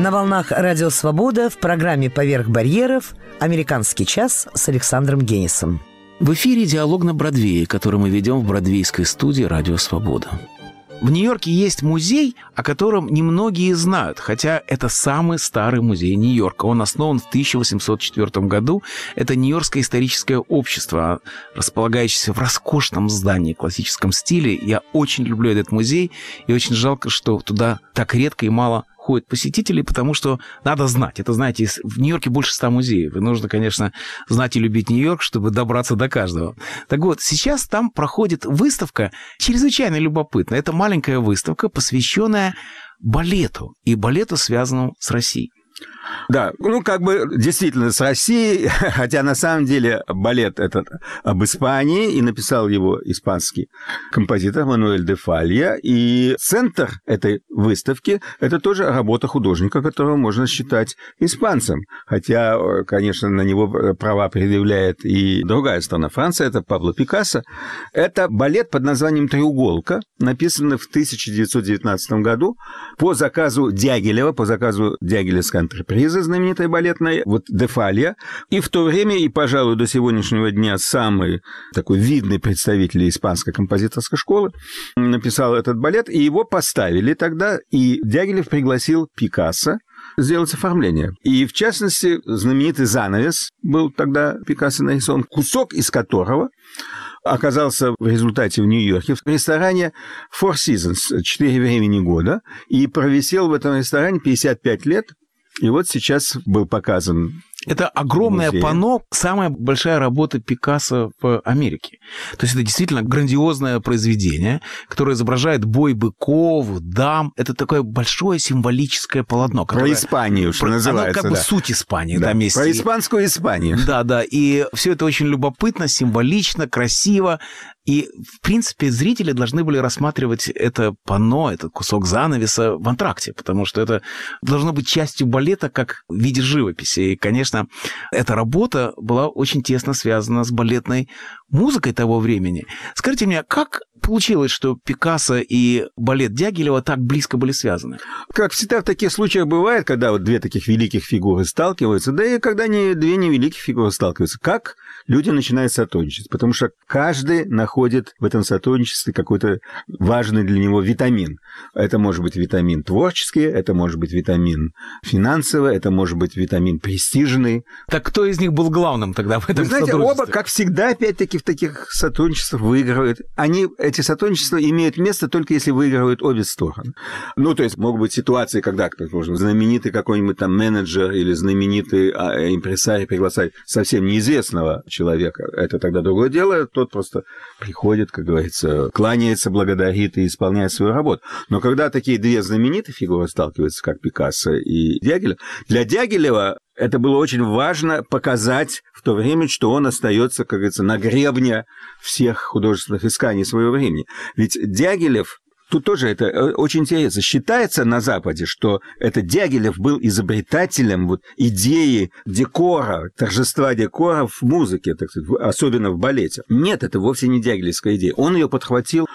S2: На волнах «Радио Свобода» в программе «Поверх барьеров» «Американский час» с Александром Генисом.
S3: В эфире «Диалог на Бродвее», который мы ведем в бродвейской студии «Радио Свобода». В Нью-Йорке есть музей, о котором немногие знают, хотя это самый старый музей Нью-Йорка. Он основан в 1804 году. Это Нью-Йоркское историческое общество, располагающееся в роскошном здании в классическом стиле. Я очень люблю этот музей, и очень жалко, что туда так редко и мало ходят посетителей, потому что надо знать. Это, знаете, в Нью-Йорке больше 100 музеев. И нужно, конечно, знать и любить Нью-Йорк, чтобы добраться до каждого. Так вот, сейчас там проходит выставка чрезвычайно любопытная. Это маленькая выставка, посвященная балету. И балету, связанному с Россией.
S13: Да, действительно с Россией, хотя на самом деле балет этот об Испании, и написал его испанский композитор Мануэль де Фалья, и центр этой выставки – это тоже работа художника, которого можно считать испанцем, хотя, конечно, на него права предъявляет и другая страна, Франция, это Пабло Пикассо. Это балет под названием «Треуголка», написанный в 1919 году по заказу Дягилева, по заказу Дягилевской антрепризы знаменитой балетной, де Фалья. И в то время, и, пожалуй, до сегодняшнего дня самый такой видный представитель испанской композиторской школы написал этот балет, и его поставили тогда, и Дягилев пригласил Пикассо сделать оформление. И, в частности, знаменитый занавес был тогда Пикассо нарисован, кусок из которого оказался в результате в Нью-Йорке в ресторане Four Seasons, 4 времени года, и провисел в этом ресторане 55 лет. И вот сейчас был показан.
S3: Это огромное панно, самая большая работа Пикассо в Америке. То есть это действительно грандиозное произведение, которое изображает бой быков, дам. Это такое большое символическое полотно.
S13: Про Испанию, что называется.
S3: Оно суть Испании. Да, там есть
S13: про испанскую Испанию.
S3: Да. И все это очень любопытно, символично, красиво. И, в принципе, зрители должны были рассматривать это панно, этот кусок занавеса в антракте, потому что это должно быть частью балета как в виде живописи. И, конечно, эта работа была очень тесно связана с балетной музыкой того времени. Скажите мне, как получилось, что Пикассо и балет Дягилева так близко были связаны?
S13: Как всегда в таких случаях бывает, когда вот две таких великих фигуры сталкиваются, да и когда две невеликих фигуры сталкиваются, как люди начинают сотрудничать, потому что каждый находит в этом сотрудничестве какой-то важный для него витамин. Это может быть витамин творческий, это может быть витамин финансовый, это может быть витамин престижный.
S3: Так кто из них был главным тогда в этом
S13: сотрудничестве? Вы знаете, оба, как всегда, опять-таки в таких сотрудничествах выигрывают. Эти сотрудничества имеют место только если выигрывают обе стороны. То есть могут быть ситуации, когда, предположим, знаменитый какой-нибудь там менеджер или знаменитый импресарий приглашает совсем неизвестного человека. Это тогда другое дело. Тот просто приходит, как говорится, кланяется, благодарит и исполняет свою работу. Но когда такие две знаменитые фигуры сталкиваются, как Пикассо и Дягилев, для Дягилева это было очень важно показать в то время, что он остается, как говорится, на гребне всех художественных исканий своего времени. Ведь Дягилев, тут тоже это очень интересно, считается на Западе, что это Дягилев был изобретателем идеи декора, торжества декора в музыке, так сказать, особенно в балете. Нет, это вовсе не дягилевская идея. Он ее подхватил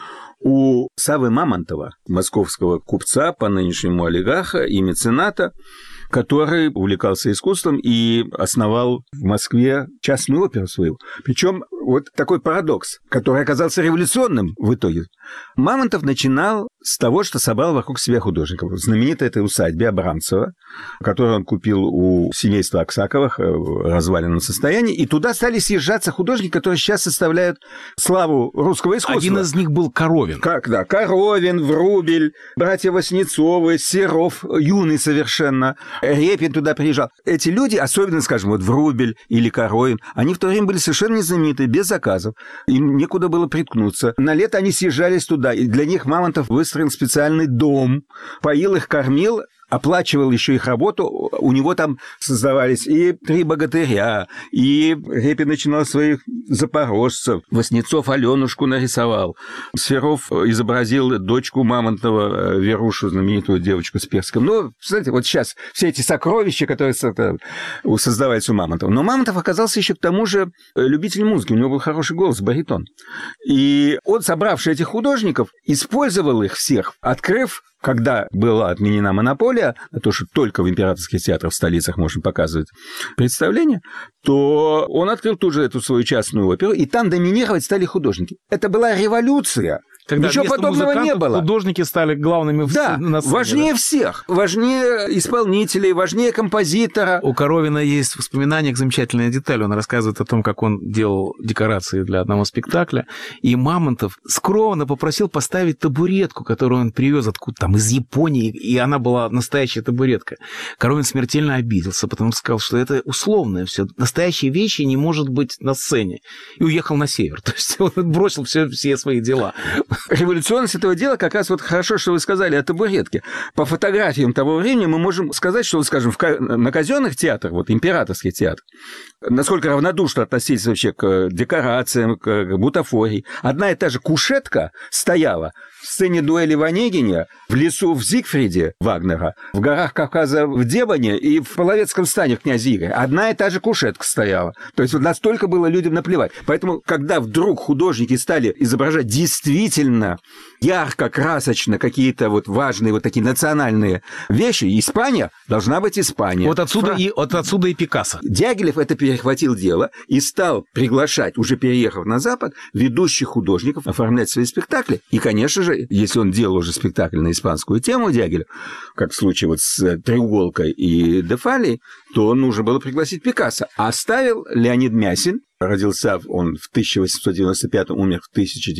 S13: у Саввы Мамонтова, московского купца, по нынешнему олигарха и мецената, который увлекался искусством и основал в Москве частную оперу свою. Причем вот такой парадокс, который оказался революционным в итоге. Мамонтов начинал с того, что собрал вокруг себя художников. В знаменитой этой усадьбе Абрамцева, которую он купил у семейства Аксаковых в разваленном состоянии, и туда стали съезжаться художники, которые сейчас составляют славу русского искусства.
S3: Один из них был Коровин.
S13: Коровин, Врубель, братья Васнецовы, Серов, юный совершенно, Репин туда приезжал. Эти люди, особенно, скажем, Врубель или Коровин, они в то время были совершенно незнаменитые, без заказов. Им некуда было приткнуться. На лето они съезжались туда, и для них Мамонтов выстроил специальный дом, поил их, кормил, оплачивал еще их работу. У него там создавались и «Три богатыря», и Репин начинал своих запорожцев. Васнецов Аленушку нарисовал. Серов изобразил дочку Мамонтова, Верушу, знаменитую девочку с персиком. Знаете, вот сейчас все эти сокровища, которые создавались у Мамонтова. Но Мамонтов оказался еще к тому же любителем музыки. У него был хороший голос, баритон. И он, собравший этих художников, использовал их всех, открыв когда была отменена монополия, то, что только в императорских театрах в столицах можно показывать представления, то он открыл тут же эту свою частную оперу, и там доминировать стали художники. Это была революция.
S3: Когда
S13: ничего подобного не было.
S3: Художники стали главными на сцене.
S13: Важнее всех. Важнее исполнителей, важнее композитора.
S3: У Коровина есть в воспоминаниях замечательная деталь. Он рассказывает о том, как он делал декорации для одного спектакля. И Мамонтов скромно попросил поставить табуретку, которую он привез откуда-то там из Японии. И она была настоящая табуретка. Коровин смертельно обиделся, потому что сказал, что это условное все. Настоящие вещи не может быть на сцене. И уехал на север. То есть он бросил все свои дела.
S13: Революционность этого дела как раз вот хорошо, что вы сказали о табуретке. По фотографиям того времени мы можем сказать, что, скажем, на казенных театрах, вот императорский театр, насколько равнодушно относились вообще к декорациям, к бутафории. Одна и та же кушетка стояла в сцене дуэли в Онегине, в лесу в Зигфриде Вагнера, в горах Кавказа в Дебане и в Половецком стане в князе Игоре. Одна и та же кушетка стояла. То есть вот настолько было людям наплевать. Поэтому, когда вдруг художники стали изображать действительно ярко, красочно какие-то вот важные вот такие национальные вещи, Испания должна быть Испания.
S3: Вот отсюда и Пикассо.
S13: Дягилев это перехватил дело и стал приглашать, уже переехав на Запад, ведущих художников оформлять свои спектакли. И, конечно же, если он делал уже спектакль на испанскую тему Дягилев, как в случае вот с «Треуголкой» и «Дефалией», то нужно было пригласить Пикассо. А оставил Леонид Мясин. Родился он в 1895, умер в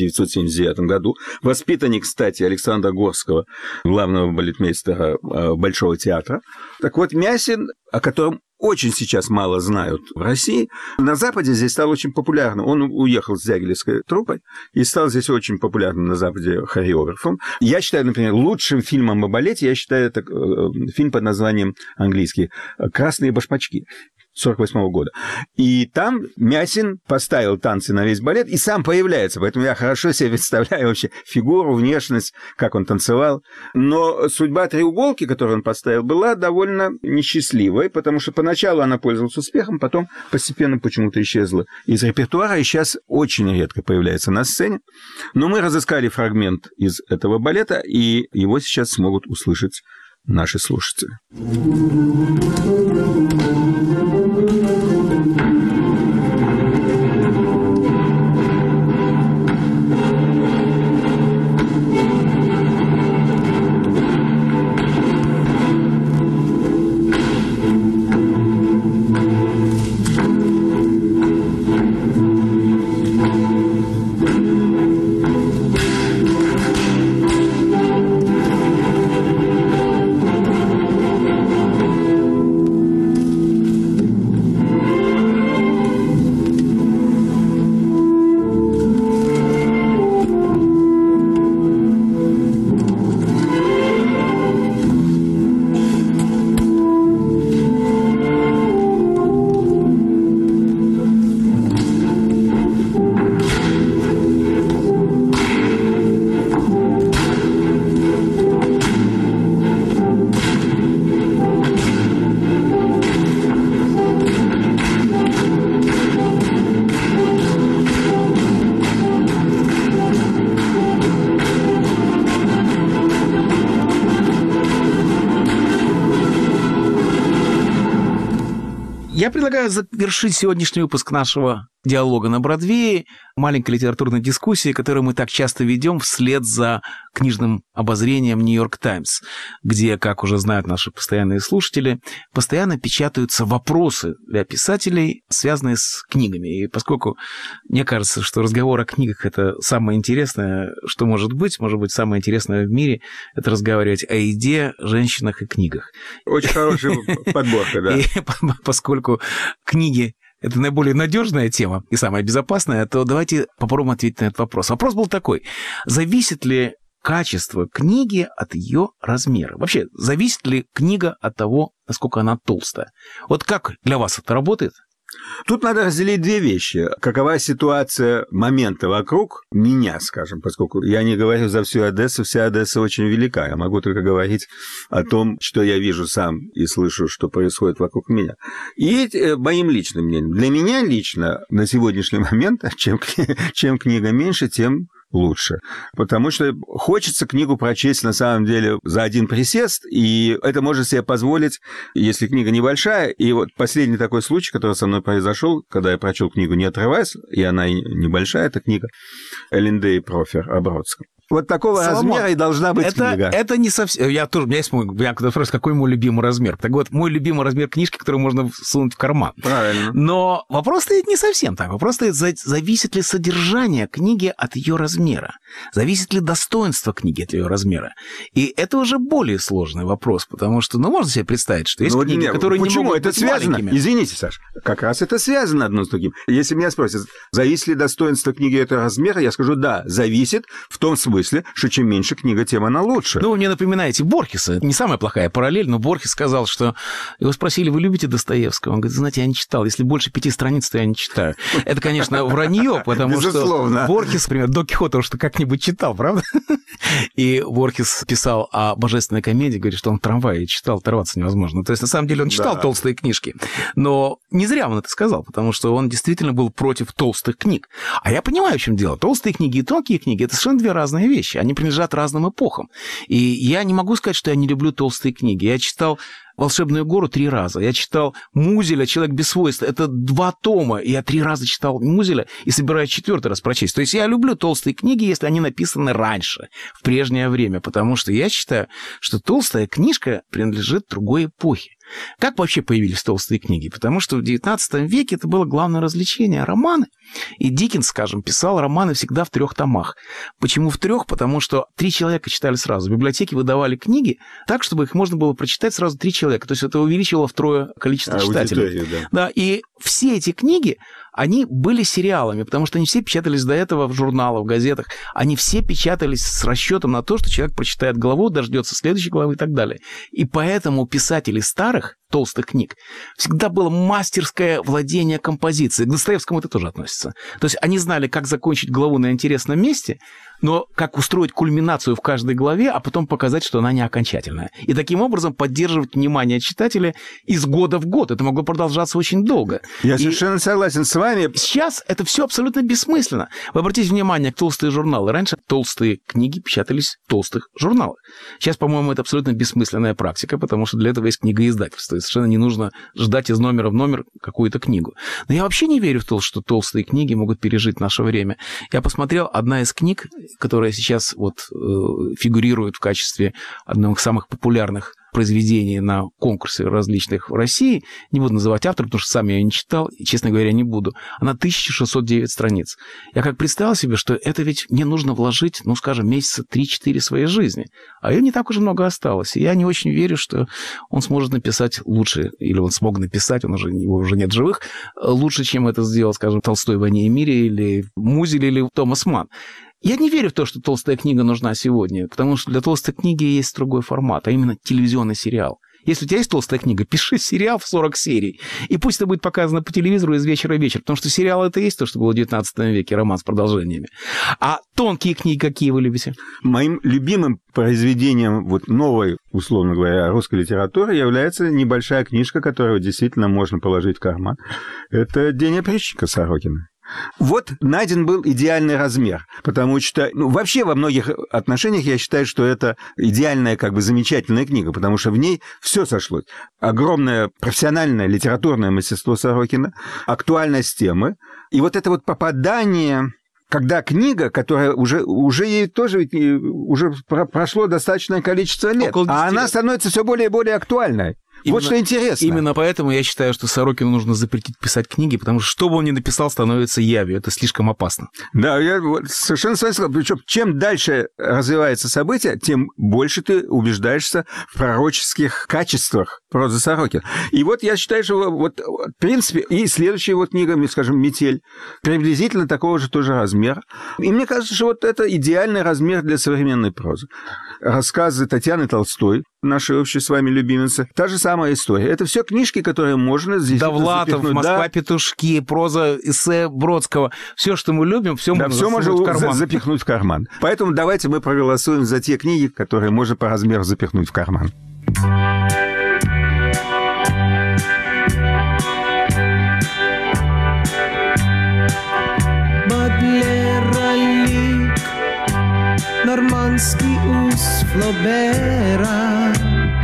S13: 1979 году. Воспитанник, кстати, Александра Горского, главного балетмейстера Большого театра. Так вот, Мясин, о котором очень сейчас мало знают в России, на Западе здесь стал очень популярным. Он уехал с дягилевской труппой и стал здесь очень популярным на Западе хореографом. Я считаю, например, лучшим фильмом о балете, я считаю, это фильм под названием английский «Красные башмачки». 1948 года. И там Мясин поставил танцы на весь балет и сам появляется. Поэтому я хорошо себе представляю вообще фигуру, внешность, как он танцевал. Но судьба «Треуголки», которую он поставил, была довольно несчастливой, потому что поначалу она пользовалась успехом, потом постепенно почему-то исчезла из репертуара и сейчас очень редко появляется на сцене. Но мы разыскали фрагмент из этого балета, и его сейчас смогут услышать наши слушатели.
S3: Я предлагаю завершить сегодняшний выпуск нашего диалога на Бродвее маленькой литературной дискуссией, которую мы так часто ведем вслед за книжным обозрением «Нью-Йорк Таймс», где, как уже знают наши постоянные слушатели, постоянно печатаются вопросы для писателей, связанные с книгами. И поскольку мне кажется, что разговор о книгах – это самое интересное, что может быть самое интересное в мире – это разговаривать о еде, женщинах и книгах.
S13: Очень хорошая подборка, да.
S3: И поскольку книги – это наиболее надежная тема и самая безопасная, то давайте попробуем ответить на этот вопрос. Вопрос был такой. Зависит ли качество книги от ее размера? Вообще, зависит ли книга от того, насколько она толстая? Вот как для вас это работает?
S13: Тут надо разделить две вещи. Какова ситуация момента вокруг меня, скажем, поскольку я не говорю за всю Одессу, вся Одесса очень велика. Я могу только говорить о том, что я вижу сам и слышу, что происходит вокруг меня. И моим личным мнением. Для меня лично на сегодняшний момент, чем книга меньше, тем лучше. Потому что хочется книгу прочесть, на самом деле, за один присест, и это можно себе позволить, если книга небольшая. И вот последний такой случай, который со мной произошел, когда я прочел книгу «Не отрываясь», и она небольшая, эта книга Элинде и Профер о Бродском. Вот такого размера и должна быть книга.
S3: Это не совсем... У меня есть вопрос, какой мой любимый размер. Так вот, мой любимый размер книжки, которую можно всунуть в карман.
S13: Правильно.
S3: Но вопрос стоит не совсем так. Вопрос стоит, зависит ли содержание книги от ее размера. Зависит ли достоинство книги от ее размера. И это уже более сложный вопрос, потому что, можно себе представить, что есть книги, которые не могут быть
S13: связано?
S3: маленькими.
S13: Извините, Саш, как раз это связано одно с другим. Если меня спросят, зависит ли достоинство книги от ее размера, я скажу, да, зависит в том смысле, что чем меньше книга, тем она лучше.
S3: Вы мне напоминаете Борхеса. Не самая плохая параллель, но Борхес сказал, что... Его спросили, вы любите Достоевского? Он говорит, знаете, я не читал. Если больше 5 страниц, то я не читаю. Это, конечно, вранье, потому что Борхес, например, Дон Кихота уж как-нибудь читал, правда? И Борхес писал о божественной комедии, говорит, что он в трамвае читал, оторваться невозможно. То есть, на самом деле, он читал толстые книжки. Но не зря он это сказал, потому что он действительно был против толстых книг. А я понимаю, в чем дело. Толстые книги и тонкие книги – это совершенно две разные вещи. Они принадлежат разным эпохам. И я не могу сказать, что я не люблю толстые книги. Я читал «Волшебную гору» 3 раза. Я читал Музеля «Человек без свойств». Это 2 тома. И я 3 раза читал Музеля и собираюсь 4-й раз прочесть. То есть я люблю толстые книги, если они написаны раньше, в прежнее время. Потому что я считаю, что толстая книжка принадлежит другой эпохе. Как вообще появились толстые книги? Потому что в XIX веке это было главное развлечение – романы. И Диккенс, скажем, писал романы всегда в 3 томах. Почему в 3? Потому что 3 человека читали сразу. В библиотеке выдавали книги так, чтобы их можно было прочитать сразу 3 человека. То есть это увеличивало втрое количество читателей. Да, и все эти книги, они были сериалами, потому что они все печатались до этого в журналах, в газетах. Они все печатались с расчетом на то, что человек прочитает главу, дождется следующей главы и так далее. И поэтому писатели старых, толстых книг всегда было мастерское владение композицией. К Достоевскому это тоже относится. То есть они знали, как закончить главу на интересном месте, но как устроить кульминацию в каждой главе, а потом показать, что она не окончательная. И таким образом поддерживать внимание читателя из года в год. Это могло продолжаться очень долго.
S13: Я совершенно согласен с вами.
S3: Сейчас это все абсолютно бессмысленно. Вы обратите внимание на толстые журналы. Раньше толстые книги печатались в толстых журналах. Сейчас, по-моему, это абсолютно бессмысленная практика, потому что для этого есть книгоиздательство. И совершенно не нужно ждать из номера в номер какую-то книгу. Но я вообще не верю в то, что толстые книги могут пережить наше время. Я посмотрел, одна из книг, которая сейчас фигурирует в качестве одного из самых популярных произведений на конкурсе различных в России. Не буду называть автора, потому что сам я ее не читал, и, честно говоря, не буду. Она 1609 страниц. Я как представил себе, что это ведь мне нужно вложить, скажем, месяца 3-4 своей жизни. А ее не так уж много осталось. И я не очень верю, что он сможет написать лучше, или он смог написать, его уже нет живых, лучше, чем это сделал, скажем, Толстой в «Войне и мире», или Музель, или Томас Манн. Я не верю в то, что толстая книга нужна сегодня, потому что для толстой книги есть другой формат, а именно телевизионный сериал. Если у тебя есть толстая книга, пиши сериал в 40 серий, и пусть это будет показано по телевизору из вечера в вечер, потому что сериал это и есть то, что было в 19 веке, роман с продолжениями. А тонкие книги какие вы любите?
S13: Моим любимым произведением новой, условно говоря, русской литературы является небольшая книжка, которую действительно можно положить в карман. Это «День опричника» Сорокина. Найден был идеальный размер, потому что, вообще во многих отношениях я считаю, что это идеальная, замечательная книга, потому что в ней все сошлось. Огромное профессиональное литературное мастерство Сорокина, актуальность темы, и это попадание... Когда книга, которая уже ей тоже уже прошло достаточное количество лет, а она становится все более и более актуальной. Что интересно.
S3: Именно поэтому я считаю, что Сорокину нужно запретить писать книги, потому что бы он ни написал, становится явью. Это слишком опасно.
S13: Да, я совершенно согласен. Причем, чем дальше развивается событие, тем больше ты убеждаешься в пророческих качествах прозы Сорокина. И я считаю, что в принципе, и следующая книга, скажем, «Метель», приблизительно такого же тоже размера. И мне кажется, что это идеальный размер для современной прозы. Рассказы Татьяны Толстой, нашей общей с вами любимицы, та же самая история. Это все книжки, которые можно здесь
S3: Довлатов,
S13: запихнуть.
S3: «Москва-петушки», проза, эссе Бродского. Все, что мы любим, все можно
S13: запихнуть в карман. Поэтому давайте мы проголосуем за те книги, которые можно по размеру запихнуть в карман.
S14: Флобера,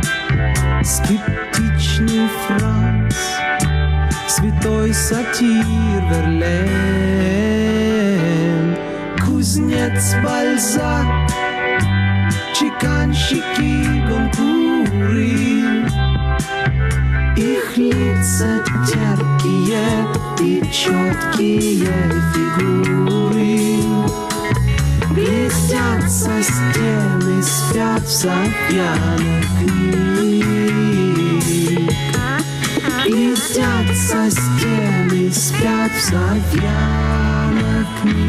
S14: скептичный Франц, святой сатир Верлен, кузнец Бальзак, чеканщики Гонкуры. Их лица терпкие и четкие фигуры. Блестятся стены, спят в сафьянах книг. Блестятся стены, спят в сафьянах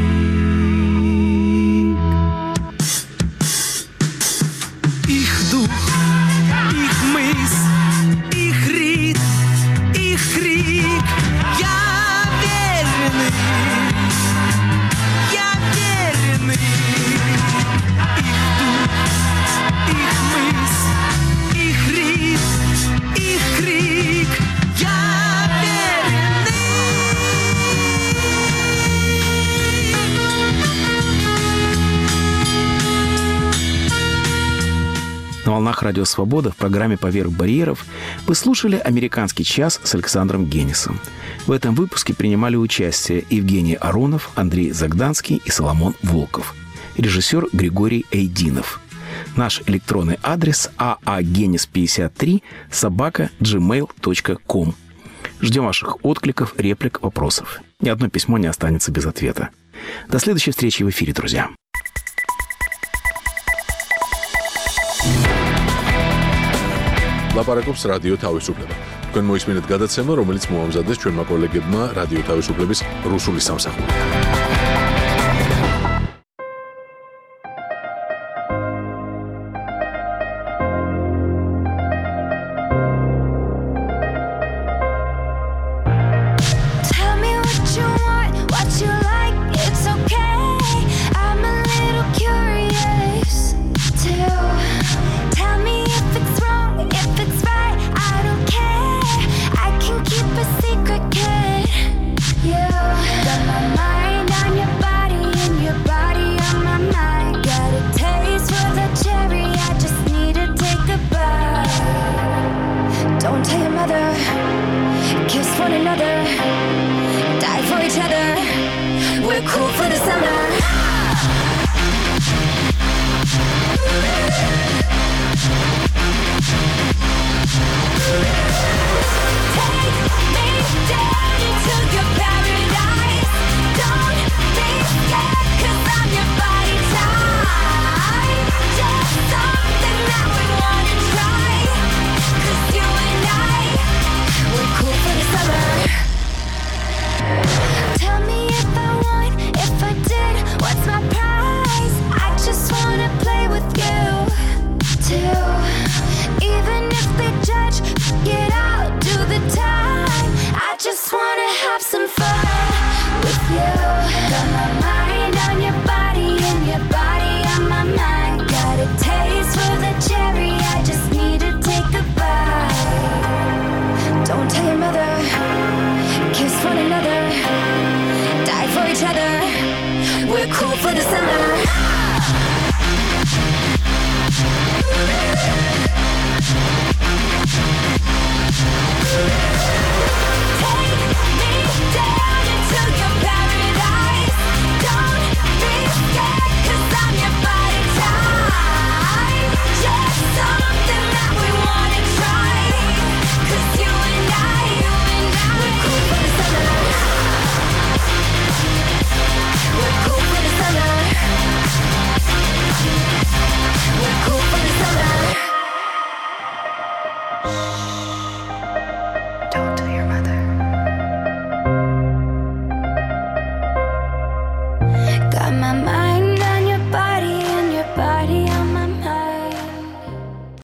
S14: книг. Их дух, их мысль, их ритм, их крик. Я верный, я верный. Их дух, их мысль, их ритм, их крик. Я
S3: На волнах Радио Свобода в программе «Поверх барьеров» вы слушали «Американский час» с Александром Генисом. В этом выпуске принимали участие Евгений Аронов, Андрей Загданский и Соломон Волков. Режиссер Григорий Эйдинов. Наш электронный адрес aagenis53@gmail.com. Ждем ваших откликов, реплик, вопросов. Ни одно письмо не останется без ответа. До следующей встречи в эфире, друзья.
S1: ლაპარაკობს რადიო თავისუფლება. თქვენ მოისმინეთ გადაცემა, რომელიც მოამზადეს ჩვენმა კოლეგებმა რადიო თავისუფლების რუსული სამსახური.
S15: Just wanna have some fun.